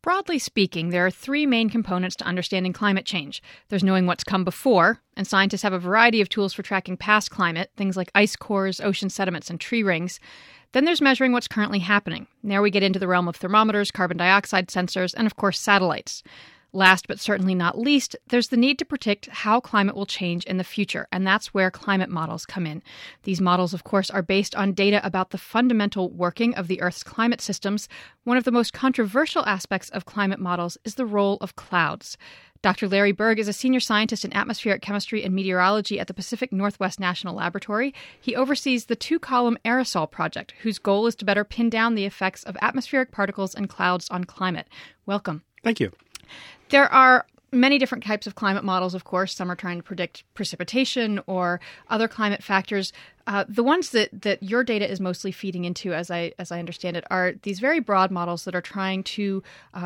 Broadly speaking, there are three main components to understanding climate change. There's knowing what's come before, and scientists have a variety of tools for tracking past climate, things like ice cores, ocean sediments, and tree rings. Then there's measuring what's currently happening. There we get into the realm of thermometers, carbon dioxide sensors, and of course satellites. Last but certainly not least, there's the need to predict how climate will change in the future, and that's where climate models come in. These models, of course, are based on data about the fundamental working of the Earth's climate systems. One of the most controversial aspects of climate models is the role of clouds. Dr. Larry Berg is a senior scientist in atmospheric chemistry and meteorology at the Pacific Northwest National Laboratory. He oversees the two-column aerosol project, whose goal is to better pin down the effects of atmospheric particles and clouds on climate. Welcome. Thank you. There are many different types of climate models, of course. Some are trying to predict precipitation or other climate factors. The ones that your data is mostly feeding into, as I understand it, are these very broad models that are trying to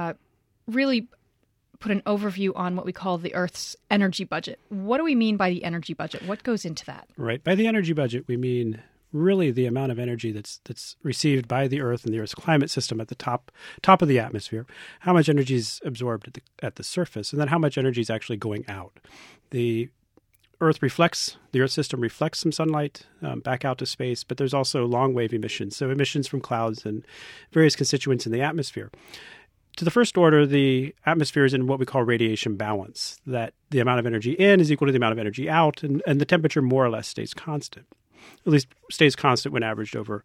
really put an overview on what we call the Earth's energy budget. What do we mean by the energy budget? What goes into that? Right. By the energy budget, we mean really the amount of energy that's received by the Earth and the Earth's climate system at the top of the atmosphere, how much energy is absorbed at the surface, and then how much energy is actually going out. The Earth system reflects some sunlight back out to space, but there's also long-wave emissions, so emissions from clouds and various constituents in the atmosphere. To the first order, the atmosphere is in what we call radiation balance, that the amount of energy in is equal to the amount of energy out, and the temperature more or less stays constant. At least stays constant when averaged over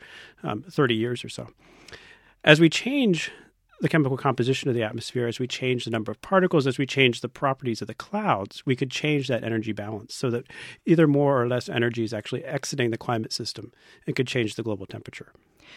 30 years or so. As we change the chemical composition of the atmosphere, as we change the number of particles, as we change the properties of the clouds, we could change that energy balance so that either more or less energy is actually exiting the climate system and could change the global temperature.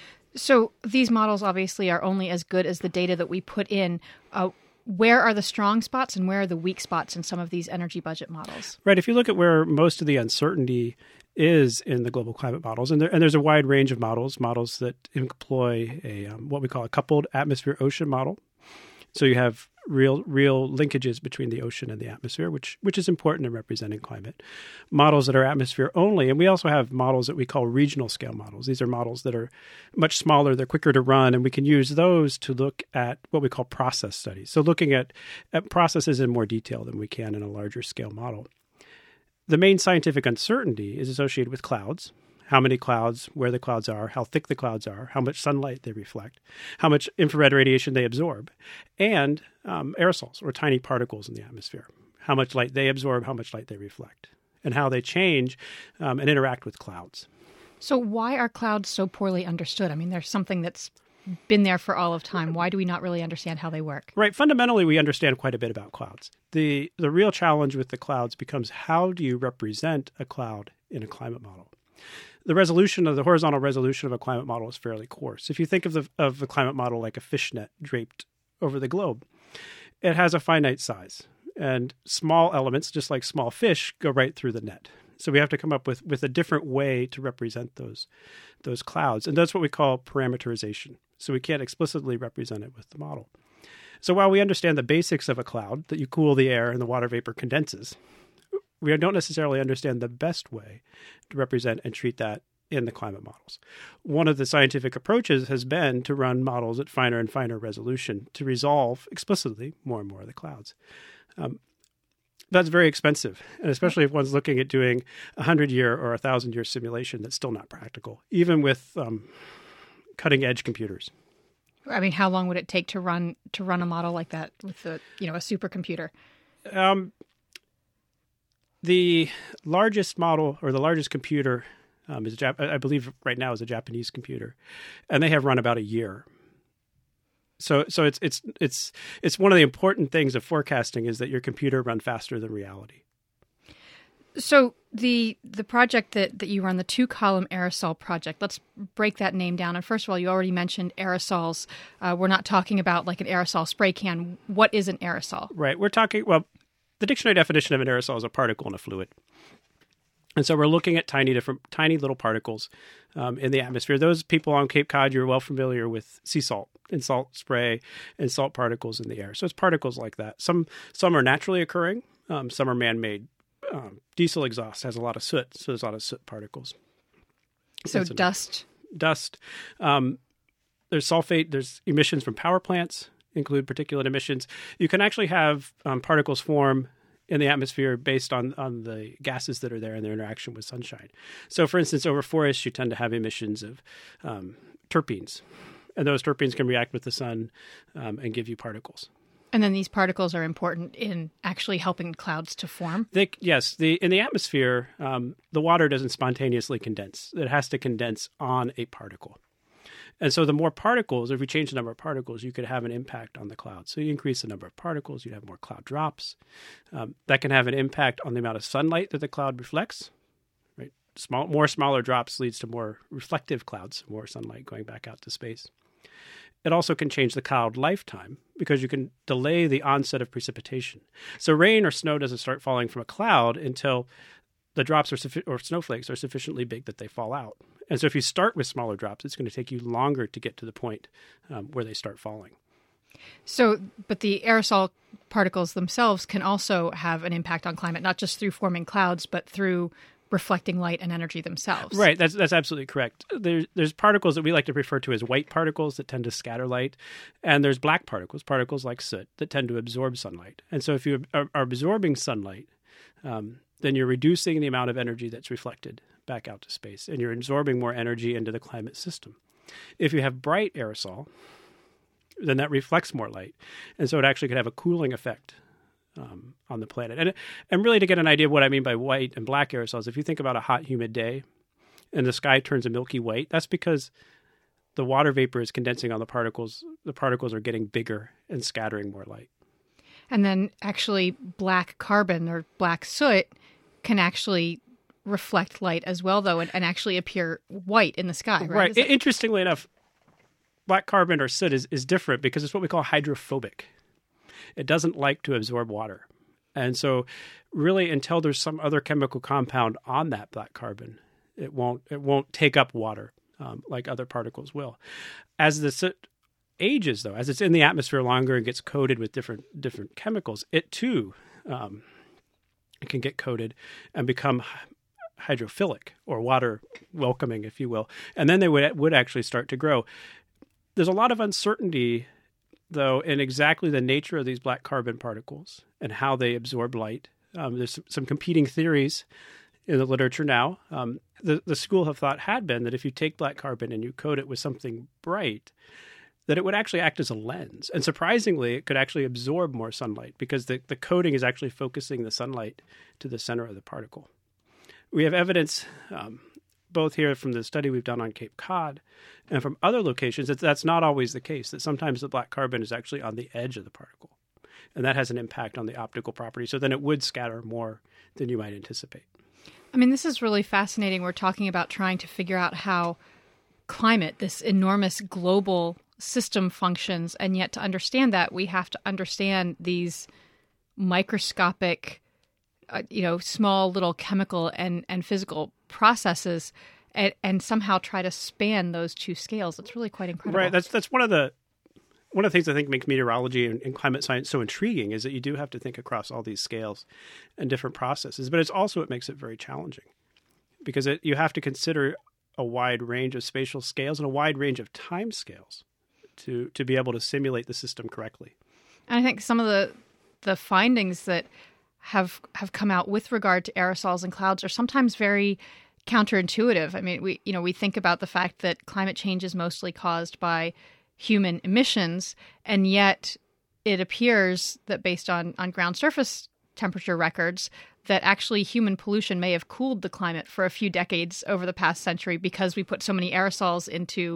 So these models obviously are only as good as the data that we put in. Where are the strong spots and where are the weak spots in some of these energy budget models? Right. If you look at where most of the uncertainty is in the global climate models, and there's a wide range of models that employ a what we call a coupled atmosphere-ocean model. So you have real linkages between the ocean and the atmosphere, which is important in representing climate. Models that are atmosphere only, and we also have models that we call regional scale models. These are models that are much smaller, they're quicker to run, and we can use those to look at what we call process studies. So looking at processes in more detail than we can in a larger scale model. The main scientific uncertainty is associated with clouds. How many clouds, where the clouds are, how thick the clouds are, how much sunlight they reflect, how much infrared radiation they absorb, and aerosols, or tiny particles in the atmosphere. How much light they absorb, how much light they reflect, and how they change and interact with clouds. So why are clouds so poorly understood? I mean, there's something that's been there for all of time. Why do we not really understand how they work? Right. Fundamentally, we understand quite a bit about clouds. The real challenge with the clouds becomes how do you represent a cloud in a climate model? The horizontal resolution of a climate model is fairly coarse. If you think of the climate model like a fishnet draped over the globe, it has a finite size, and small elements, just like small fish, go right through the net. So we have to come up with a different way to represent those clouds, and that's what we call parameterization. So we can't explicitly represent it with the model. So while we understand the basics of a cloud, that you cool the air and the water vapor condenses, we don't necessarily understand the best way to represent and treat that in the climate models. One of the scientific approaches has been to run models at finer and finer resolution to resolve explicitly more and more of the clouds. That's very expensive, and especially if one's looking at doing a 100-year or 1,000-year simulation, that's still not practical, even with cutting-edge computers. I mean, how long would it take to run a model like that with a supercomputer? The largest model or the largest computer I believe right now is a Japanese computer, and they have run about a year. So it's one of the important things of forecasting is that your computer run faster than reality. So the project that you run, the two-column aerosol project, let's break that name down. And first of all, you already mentioned aerosols. We're not talking about like an aerosol spray can. What is an aerosol? Right. The dictionary definition of an aerosol is a particle in a fluid. And so we're looking at tiny little particles in the atmosphere. Those people on Cape Cod, you're well familiar with sea salt and salt spray and salt particles in the air. So it's particles like that. Some are naturally occurring. Some are man-made. Diesel exhaust has a lot of soot, so there's a lot of soot particles. So dust. There's sulfate. There's emissions from power plants. include particulate emissions, you can actually have particles form in the atmosphere based on the gases that are there and their interaction with sunshine. So, for instance, over forests, you tend to have emissions of terpenes, and those terpenes can react with the sun and give you particles. And then these particles are important in actually helping clouds to form? Yes. In the atmosphere, the water doesn't spontaneously condense. It has to condense on a particle. And so the more particles, if we change the number of particles, you could have an impact on the cloud. So you increase the number of particles, you'd have more cloud drops. That can have an impact on the amount of sunlight that the cloud reflects. Right? Smaller drops leads to more reflective clouds, more sunlight going back out to space. It also can change the cloud lifetime because you can delay the onset of precipitation. So rain or snow doesn't start falling from a cloud until the drops or snowflakes are sufficiently big that they fall out. And so if you start with smaller drops, it's going to take you longer to get to the point where they start falling. So, but the aerosol particles themselves can also have an impact on climate, not just through forming clouds, but through reflecting light and energy themselves. Right. That's absolutely correct. There's particles that we like to refer to as white particles that tend to scatter light. And there's black particles like soot, that tend to absorb sunlight. And so if you are absorbing sunlight, then you're reducing the amount of energy that's reflected back out to space, and you're absorbing more energy into the climate system. If you have bright aerosol, then that reflects more light. And so it actually could have a cooling effect on the planet. And really, to get an idea of what I mean by white and black aerosols, if you think about a hot, humid day and the sky turns a milky white, that's because the water vapor is condensing on the particles. The particles are getting bigger and scattering more light. And then actually black carbon or black soot can actually reflect light as well, though, and actually appear white in the sky, right? Right. Interestingly enough, black carbon or soot is different because it's what we call hydrophobic. It doesn't like to absorb water. And so really until there's some other chemical compound on that black carbon, it won't take up water like other particles will. As the soot ages, though, as it's in the atmosphere longer and gets coated with different chemicals, it too it can get coated and become hydrophilic, or water welcoming, if you will. And then they would actually start to grow. There's a lot of uncertainty, though, in exactly the nature of these black carbon particles and how they absorb light. There's some competing theories in the literature now. The school of thought had been that if you take black carbon and you coat it with something bright, that it would actually act as a lens. And surprisingly, it could actually absorb more sunlight because the coating is actually focusing the sunlight to the center of the particle. We have evidence both here from the study we've done on Cape Cod and from other locations that that's not always the case, that sometimes the black carbon is actually on the edge of the particle. And that has an impact on the optical property. So then it would scatter more than you might anticipate. I mean, this is really fascinating. We're talking about trying to figure out how climate, this enormous global system, functions. And yet to understand that, we have to understand these microscopic small little chemical and physical processes and somehow try to span those two scales. It's really quite incredible. Right. That's one of the things I think makes meteorology and climate science so intriguing is that you do have to think across all these scales and different processes. But it's also what makes it very challenging because you have to consider a wide range of spatial scales and a wide range of time scales to be able to simulate the system correctly. And I think some of the findings that have come out with regard to aerosols and clouds are sometimes very counterintuitive. I mean, we think about the fact that climate change is mostly caused by human emissions, and yet it appears that based on ground surface temperature records, that actually human pollution may have cooled the climate for a few decades over the past century because we put so many aerosols into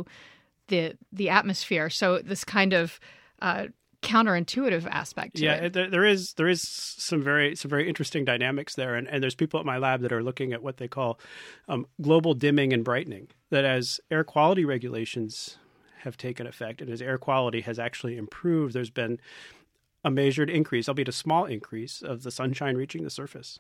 the atmosphere. So this kind of counterintuitive aspect to it. Yeah, there is some very interesting dynamics there, and there's people at my lab that are looking at what they call global dimming and brightening. That as air quality regulations have taken effect, and as air quality has actually improved, there's been a measured increase, albeit a small increase, of the sunshine reaching the surface.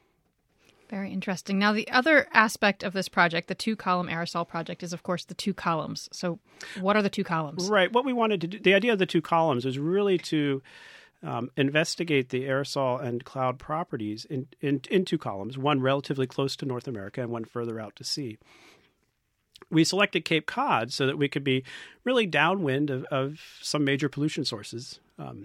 Very interesting. Now, the other aspect of this project, the 2-column aerosol project, is, of course, the 2 columns. So what are the 2 columns? Right. What we wanted to do, the idea of the 2 columns is really to investigate the aerosol and cloud properties in 2 columns, one relatively close to North America and one further out to sea. we selected Cape Cod so that we could be really downwind of some major pollution sources,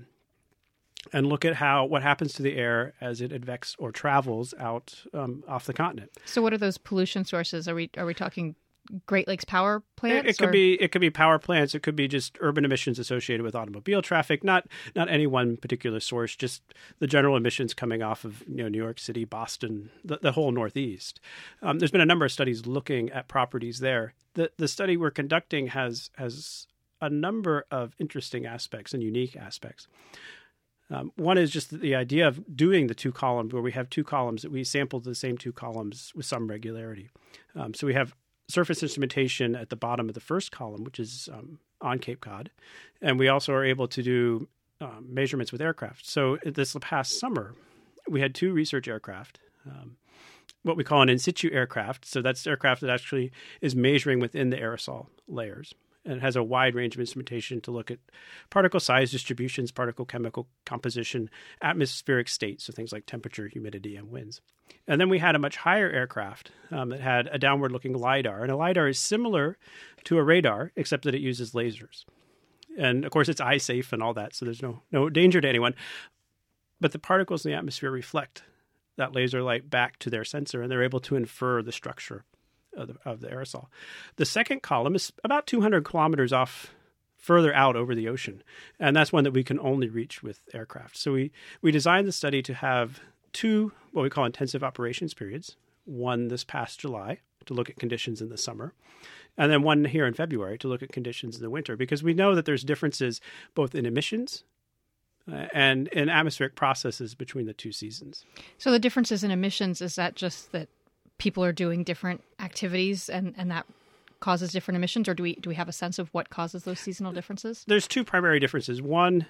and look at what happens to the air as it advects or travels out off the continent. So what are those pollution sources? Are we talking Great Lakes power plants? It could be power plants. It could be just urban emissions associated with automobile traffic. Not any one particular source. Just the general emissions coming off of New York City, Boston, the whole Northeast. There's been a number of studies looking at properties there. The study we're conducting has a number of interesting aspects and unique aspects. One is just the idea of doing the two columns, where we have two columns that we sampled the same two columns with some regularity. So we have surface instrumentation at the bottom of the first column, which is on Cape Cod. And we also are able to do measurements with aircraft. So this past summer, we had two research aircraft, what we call an in situ aircraft. So that's aircraft that actually is measuring within the aerosol layers. And it has a wide range of instrumentation to look at particle size distributions, particle chemical composition, atmospheric state, so things like temperature, humidity, and winds. And then we had a much higher aircraft that had a downward-looking LiDAR. And a LiDAR is similar to a radar, except that it uses lasers. And, of course, it's eye-safe and all that, so there's no danger to anyone. But the particles in the atmosphere reflect that laser light back to their sensor, and they're able to infer the structure of the aerosol. The second column is about 200 kilometers off, further out over the ocean, and that's one that we can only reach with aircraft. So we designed the study to have two what we call intensive operations periods, one this past July to look at conditions in the summer, and then one here in February to look at conditions in the winter, because we know that there's differences both in emissions and in atmospheric processes between the two seasons. So the differences in emissions, is that just that people are doing different activities and that causes different emissions, or do we have a sense of what causes those seasonal differences? There's two primary differences. One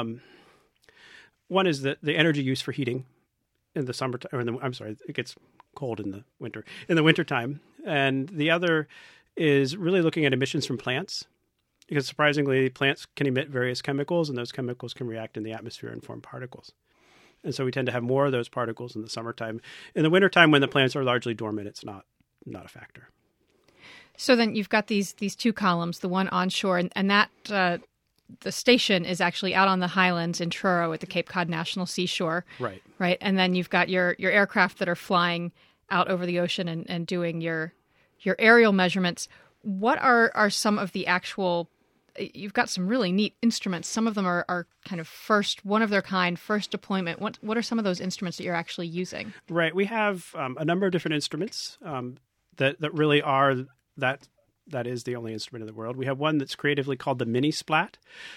is the energy use for heating in the summertime. It gets cold in the winter. In the wintertime, and the other is really looking at emissions from plants, because surprisingly, plants can emit various chemicals, and those chemicals can react in the atmosphere and form particles. And so we tend to have more of those particles in the summertime. In the wintertime, when the plants are largely dormant, it's not a factor. So then you've got these two columns, the one onshore, and that the station is actually out on the highlands in Truro at the Cape Cod National Seashore. Right. And then you've got your aircraft that are flying out over the ocean and doing your aerial measurements. What are some of the actual... You've got some really neat instruments. Some of them are kind of one of their kind, first deployment. What are some of those instruments that you're actually using? Right. We have a number of different instruments that really are that is the only instrument in the world. We have one that's creatively called the Mini Splat.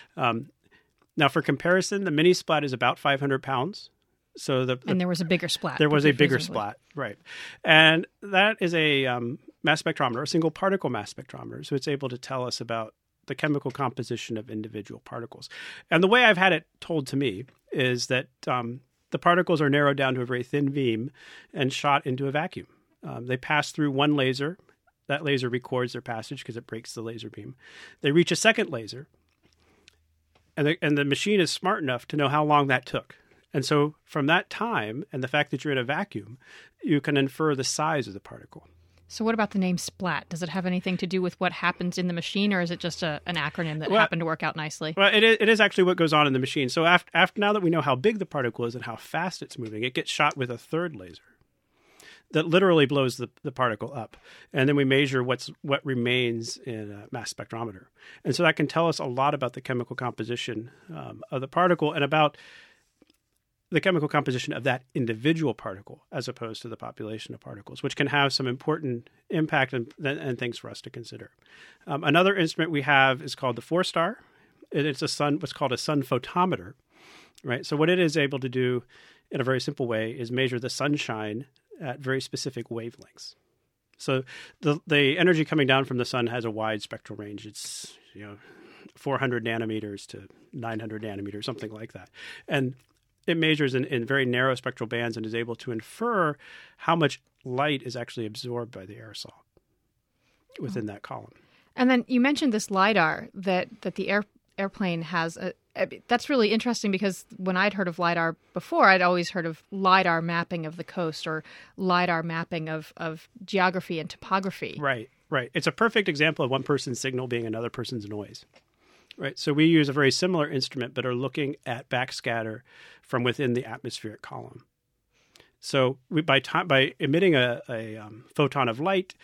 Now, for comparison, the Mini Splat is about 500 pounds. And there was a bigger splat. There was a bigger splat, right. And that is a mass spectrometer, a single particle mass spectrometer. So it's able to tell us about the chemical composition of individual particles. And the way I've had it told to me is that the particles are narrowed down to a very thin beam and shot into a vacuum. They pass through one laser. That laser records their passage because it breaks the laser beam. They reach a second laser, and the machine is smart enough to know how long that took. And so from that time and the fact that you're in a vacuum, you can infer the size of the particle. So what about the name SPLAT? Does it have anything to do with what happens in the machine, or is it just an acronym that happened to work out nicely? Well, it is actually what goes on in the machine. So after now that we know how big the particle is and how fast it's moving, it gets shot with a third laser that literally blows the particle up. And then we measure what remains in a mass spectrometer. And so that can tell us a lot about the chemical composition of the particle and about the chemical composition of that individual particle as opposed to the population of particles, which can have some important impact and things for us to consider. Another instrument we have is called the 4-star. It's what's called a sun photometer, right? So what it is able to do in a very simple way is measure the sunshine at very specific wavelengths. So the energy coming down from the sun has a wide spectral range. It's 400 nanometers to 900 nanometers, something like that. And it measures in very narrow spectral bands and is able to infer how much light is actually absorbed by the aerosol within that column. And then you mentioned this LiDAR that the airplane has. That's really interesting because when I'd heard of LiDAR before, I'd always heard of LiDAR mapping of the coast or LiDAR mapping of geography and topography. Right. Right. It's a perfect example of one person's signal being another person's noise. Right. So we use a very similar instrument, but are looking at backscatter from within the atmospheric column. So by emitting a photon of light,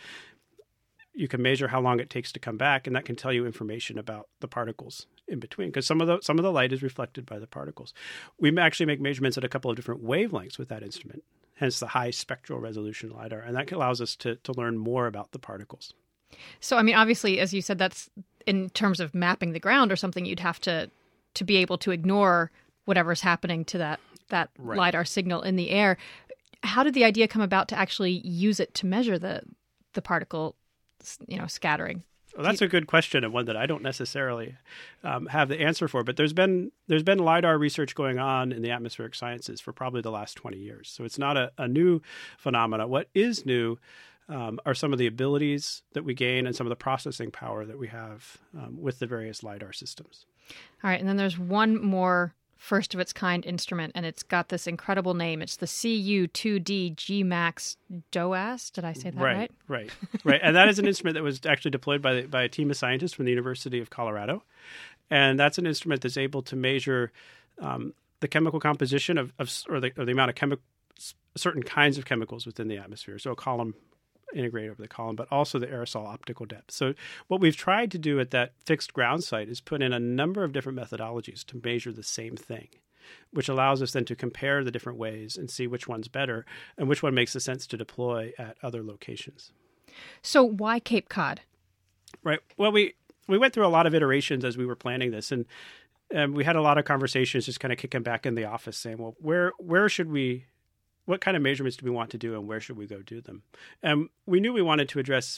you can measure how long it takes to come back, and that can tell you information about the particles in between, because some of the light is reflected by the particles. We actually make measurements at a couple of different wavelengths with that instrument, hence the high spectral resolution LiDAR, and that allows us to learn more about the particles. So, I mean, obviously, as you said, that's in terms of mapping the ground or something, you'd have to be able to ignore whatever's happening to that Right. LiDAR signal in the air. How did the idea come about to actually use it to measure the particle, scattering? Well, that's a good question, and one that I don't necessarily have the answer for. But there's been LiDAR research going on in the atmospheric sciences for probably the last 20 years. So it's not a new phenomena. What is new are some of the abilities that we gain and some of the processing power that we have with the various LiDAR systems. All right, and then there's one more first of its kind instrument, and it's got this incredible name. It's the CU-2D GMAX DOAS. Did I say that right? Right. And that is an instrument that was actually deployed by a team of scientists from the University of Colorado. And that's an instrument that's able to measure the chemical composition or the amount of certain kinds of chemicals within the atmosphere. So a column integrated over the column, but also the aerosol optical depth. So what we've tried to do at that fixed ground site is put in a number of different methodologies to measure the same thing, which allows us then to compare the different ways and see which one's better and which one makes the sense to deploy at other locations. So why Cape Cod? Right. Well, we went through a lot of iterations as we were planning this, and we had a lot of conversations just kind of kicking back in the office saying, well, where should we, what kind of measurements do we want to do and where should we go do them? And we knew we wanted to address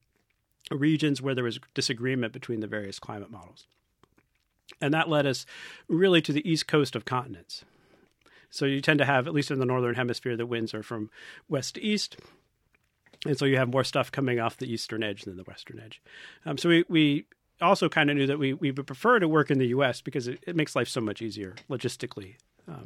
regions where there was disagreement between the various climate models. And that led us really to the east coast of continents. So you tend to have, at least in the northern hemisphere, the winds are from west to east. And so you have more stuff coming off the eastern edge than the western edge. So we also kind of knew that we would prefer to work in the U.S. because it makes life so much easier logistically.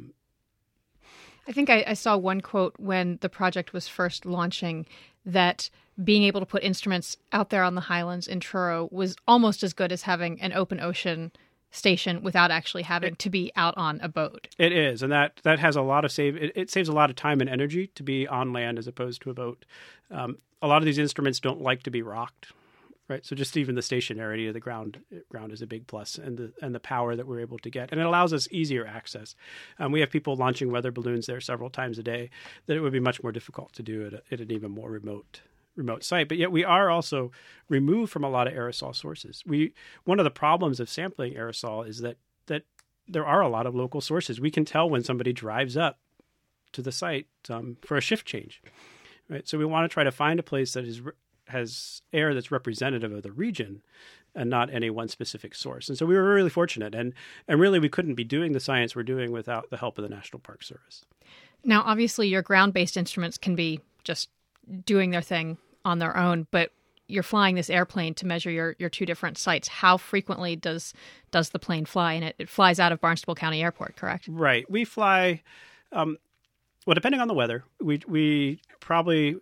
I think I saw one quote when the project was first launching that being able to put instruments out there on the highlands in Truro was almost as good as having an open ocean station without actually having to be out on a boat. It is, and that has a lot of it saves a lot of time and energy to be on land as opposed to a boat. A lot of these instruments don't like to be rocked. Right, so just even the stationarity of the ground is a big plus, and the power that we're able to get, and it allows us easier access. We have people launching weather balloons there several times a day that it would be much more difficult to do at an even more remote site. But yet we are also removed from a lot of aerosol sources. One of the problems of sampling aerosol is that there are a lot of local sources. We can tell when somebody drives up to the site for a shift change. Right, so we want to try to find a place that has air that's representative of the region and not any one specific source. And so we were really fortunate. And really, we couldn't be doing the science we're doing without the help of the National Park Service. Now, obviously, your ground-based instruments can be just doing their thing on their own, but you're flying this airplane to measure your two different sites. How frequently does the plane fly? And it flies out of Barnstable County Airport, correct? Right. We fly, depending on the weather, we probably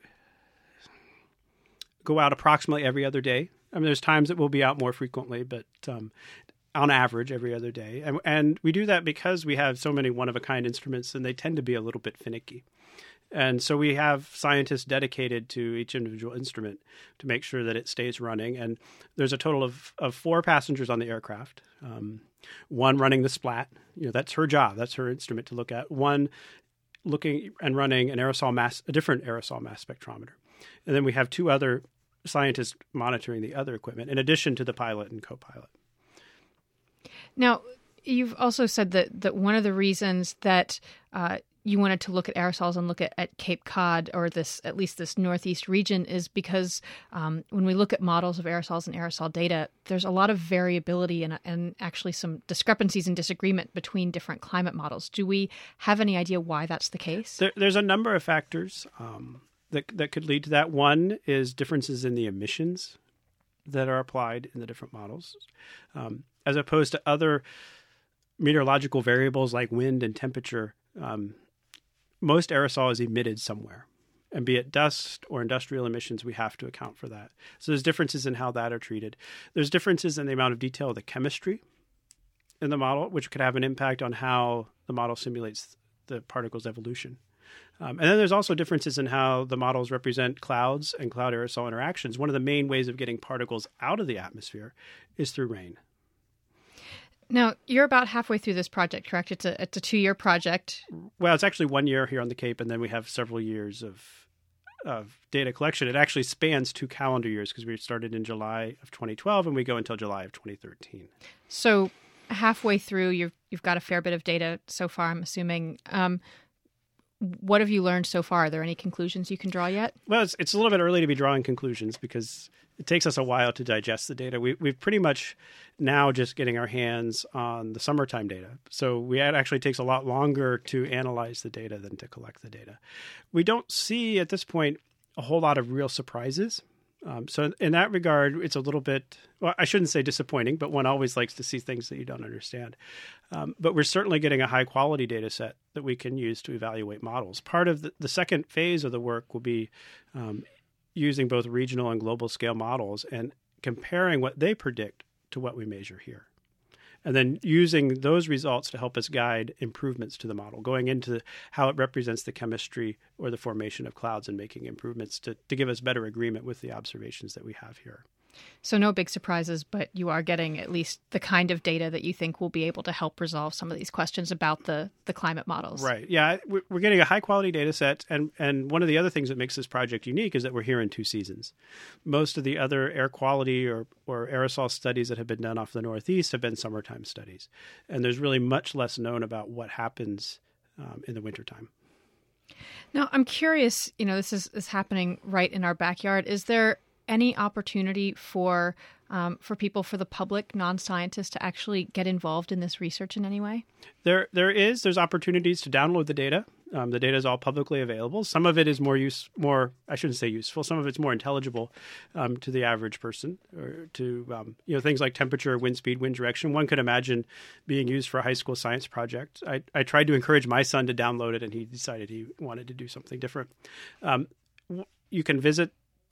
go out approximately every other day. I mean, there's times that we'll be out more frequently, but on average, every other day. And we do that because we have so many one-of-a-kind instruments, and they tend to be a little bit finicky. And so we have scientists dedicated to each individual instrument to make sure that it stays running. And there's a total of 4 passengers on the aircraft. One running the splat. That's her job. That's her instrument to look at. One looking and running a different aerosol mass spectrometer. And then we have 2 other scientists monitoring the other equipment, in addition to the pilot and co-pilot. Now, you've also said that one of the reasons that you wanted to look at aerosols and look at Cape Cod, or at least this northeast region, is because when we look at models of aerosols and aerosol data, there's a lot of variability and actually some discrepancies and disagreement between different climate models. Do we have any idea why that's the case? There's a number of factors that could lead to that. One is differences in the emissions that are applied in the different models, as opposed to other meteorological variables like wind and temperature. Most aerosol is emitted somewhere, And be it dust or industrial emissions, we have to account for that. So there's differences in how that are treated. There's differences in the amount of detail of the chemistry in the model, which could have an impact on how the model simulates the particle's evolution. And then there's also differences in how the models represent clouds and cloud aerosol interactions. One of the main ways of getting particles out of the atmosphere is through rain. Now, you're about halfway through this project, correct? It's a 2-year project. Well, it's actually 1 year here on the Cape, and then we have several years of data collection. It actually spans 2 calendar years because we started in July of 2012 and we go until July of 2013. So halfway through, you've got a fair bit of data so far, I'm assuming. What have you learned so far? Are there any conclusions you can draw yet? Well, it's a little bit early to be drawing conclusions because it takes us a while to digest the data. We've pretty much now just getting our hands on the summertime data. So it actually takes a lot longer to analyze the data than to collect the data. We don't see at this point a whole lot of real surprises. So in that regard, it's a little bit, well, I shouldn't say disappointing, but one always likes to see things that you don't understand. But we're certainly getting a high quality data set that we can use to evaluate models. Part of the second phase of the work will be using both regional and global scale models and comparing what they predict to what we measure here. And then using those results to help us guide improvements to the model, going into how it represents the chemistry or the formation of clouds and making improvements to give us better agreement with the observations that we have here. So no big surprises, but you are getting at least the kind of data that you think will be able to help resolve some of these questions about the climate models. Right. Yeah, we're getting a high-quality data set, and one of the other things that makes this project unique is that we're here in 2 seasons. Most of the other air quality or aerosol studies that have been done off the Northeast have been summertime studies, and there's really much less known about what happens in the wintertime. Now, I'm curious, this is happening right in our backyard. Is there any opportunity for people, for the public, non-scientists, to actually get involved in this research in any way? There's opportunities to download the data. The data is all publicly available. Some of it is I shouldn't say useful. Some of it's more intelligible to the average person, or to things like temperature, wind speed, wind direction. One could imagine being used for a high school science project. I tried to encourage my son to download it, and he decided he wanted to do something different. You can visit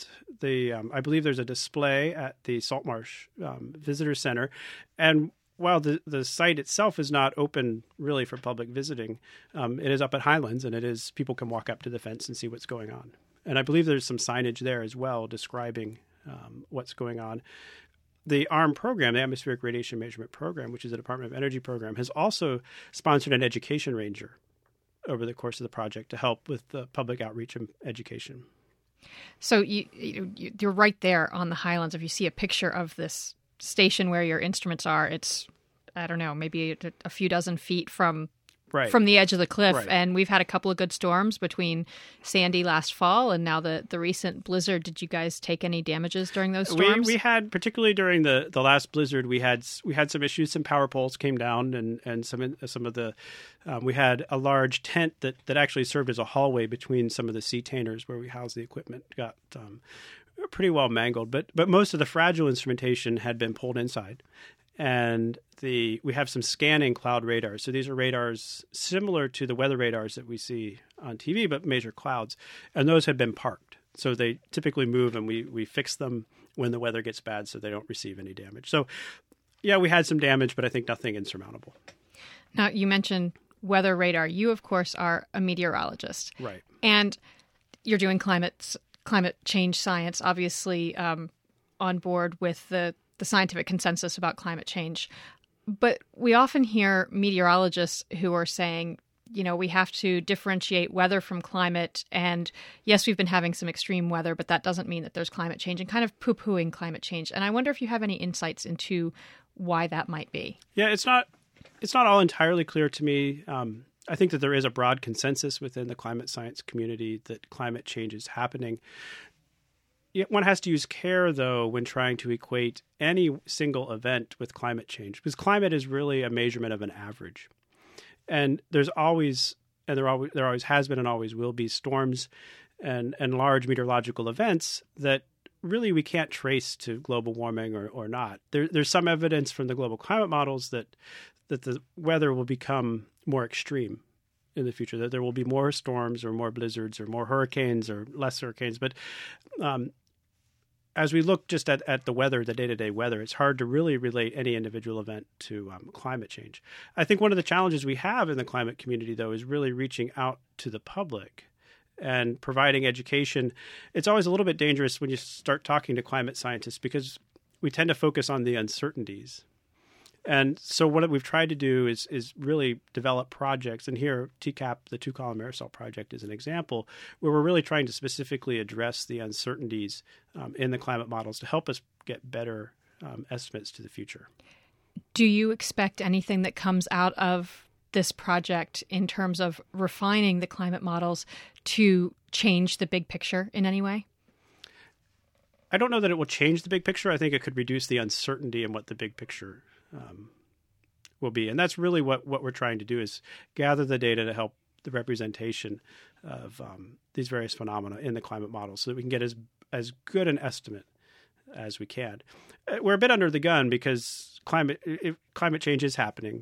I believe there's a display at the Saltmarsh Visitor Center. And while the site itself is not open really for public visiting, it is up at Highlands, and people can walk up to the fence and see what's going on. And I believe there's some signage there as well describing what's going on. The ARM program, the Atmospheric Radiation Measurement Program, which is a Department of Energy program, has also sponsored an education ranger over the course of the project to help with the public outreach and education. So you're right there on the Highlands. If you see a picture of this station where your instruments are, it's, I don't know, maybe a few dozen feet from the edge of the cliff. Right. And we've had a couple of good storms between Sandy last fall and now the recent blizzard. Did you guys take any damages during those storms? We had, particularly during the last blizzard, we had some issues. Some power poles came down, and some of the we had a large tent that actually served as a hallway between some of the sea tainers where we housed the equipment. Got pretty well mangled, but most of the fragile instrumentation had been pulled inside. And we have some scanning cloud radars. So these are radars similar to the weather radars that we see on TV, but measure clouds. And those have been parked. So they typically move, and we fix them when the weather gets bad so they don't receive any damage. So, yeah, we had some damage, but I think nothing insurmountable. Now, you mentioned weather radar. You, of course, are a meteorologist. Right. And you're doing climate change science, obviously on board with the scientific consensus about climate change. But we often hear meteorologists who are saying, we have to differentiate weather from climate. And yes, we've been having some extreme weather, but that doesn't mean that there's climate change, and kind of poo-pooing climate change. And I wonder if you have any insights into why that might be. Yeah, it's not all entirely clear to me. I think that there is a broad consensus within the climate science community that climate change is happening. One has to use care, though, when trying to equate any single event with climate change, because climate is really a measurement of an average. And there always has been and always will be storms and large meteorological events that really we can't trace to global warming or not. There's some evidence from the global climate models that the weather will become more extreme in the future, that there will be more storms or more blizzards or more hurricanes or less hurricanes. But as we look just at the weather, the day-to-day weather, it's hard to really relate any individual event to climate change. I think one of the challenges we have in the climate community, though, is really reaching out to the public and providing education. It's always a little bit dangerous when you start talking to climate scientists because we tend to focus on the uncertainties. And so what we've tried to do is really develop projects. And here, TCAP, the Two-Column Aerosol Project, is an example where we're really trying to specifically address the uncertainties in the climate models to help us get better estimates to the future. Do you expect anything that comes out of this project in terms of refining the climate models to change the big picture in any way? I don't know that it will change the big picture. I think it could reduce the uncertainty in what the big picture will be. And that's really what we're trying to do, is gather the data to help the representation of these various phenomena in the climate model so that we can get as good an estimate as we can. We're a bit under the gun because climate change is happening.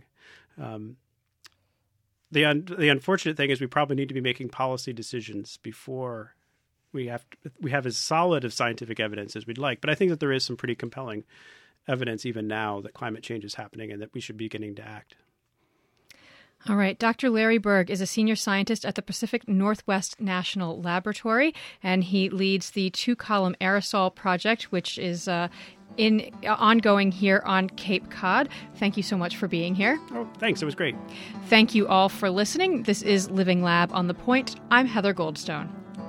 The unfortunate thing is we probably need to be making policy decisions before we have as solid of scientific evidence as we'd like. But I think that there is some pretty compelling evidence even now that climate change is happening and that we should be beginning to act. All right. Dr. Larry Berg is a senior scientist at the Pacific Northwest National Laboratory, and he leads the Two-Column Aerosol Project, which is ongoing here on Cape Cod. Thank you so much for being here. Oh, thanks. It was great. Thank you all for listening. This is Living Lab on the Point. I'm Heather Goldstone.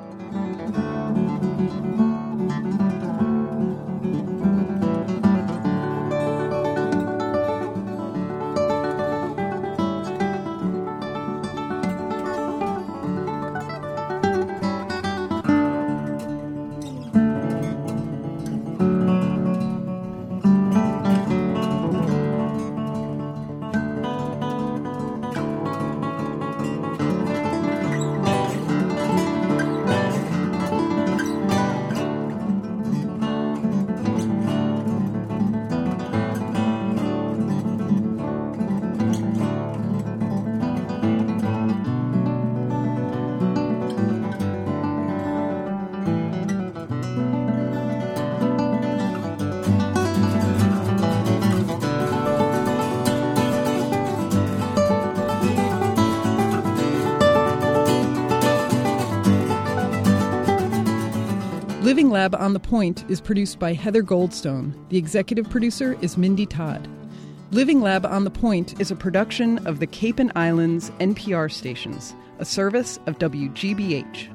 Living Lab on the Point is produced by Heather Goldstone. The executive producer is Mindy Todd. Living Lab on the Point is a production of the Cape and Islands NPR stations, a service of WGBH.